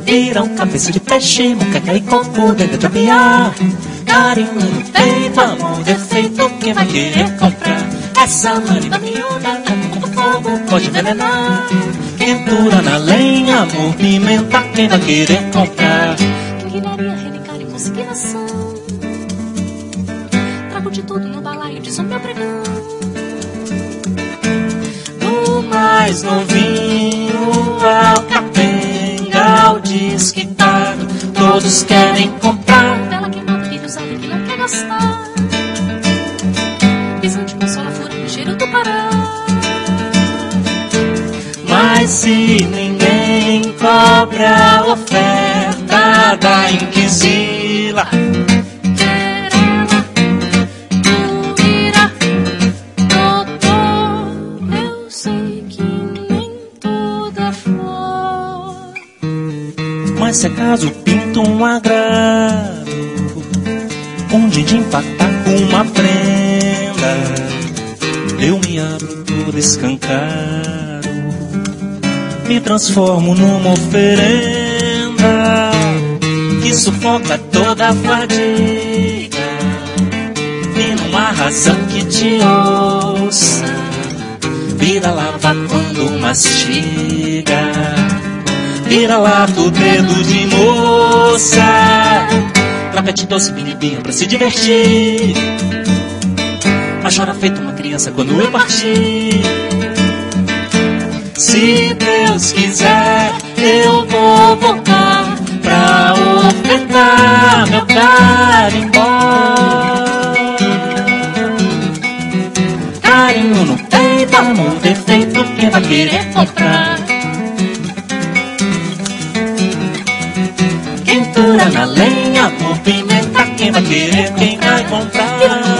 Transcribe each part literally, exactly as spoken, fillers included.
Pirão, cabeça de peixe, muqueca e coco, dedo de aviar. Carinho no peito, amor, defeito, quem vai querer comprar? Essa marina miúda, como fogo, pode envenenar. Quentura na lenha, amor, pimenta, quem vai querer comprar? Quinquilharia, relicar e consignação. Trago de tudo no balaio, diz o meu pregão. Do mais novinho ao capenga, ao desquitado, todos querem comprar. Bela queimada, filho usado que não quer gastar. Pisante, uma sola, fura, ligeiro do Pará. Mas se ninguém cobra a oferta da Inquisila, mas se acaso pinto um agrado, um dia de empatar com uma prenda, eu me abro todo escancaro, me transformo numa oferenda que sufoca toda a fadiga, e numa razão que te ouça, vira lava quando mastiga, vira lá do dedo de moça, trapete doce, binibinha pra se divertir, mas chora feito uma criança quando eu partir. Se Deus quiser, eu vou voltar pra ofertar meu carimbó. Carinho no peito, amor, defeito, quem vai querer comprar? Quentura na lenha, amor, pimenta, quem vai querer, quem vai comprar?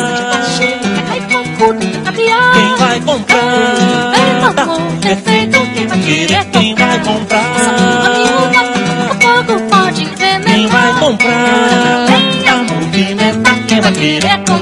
Quem vai comprar? Defeito, quem vai querer, quem vai comprar? O fogo pode envenenar. Quem vai comprar? Amor, pimenta, quem vai querer comprar?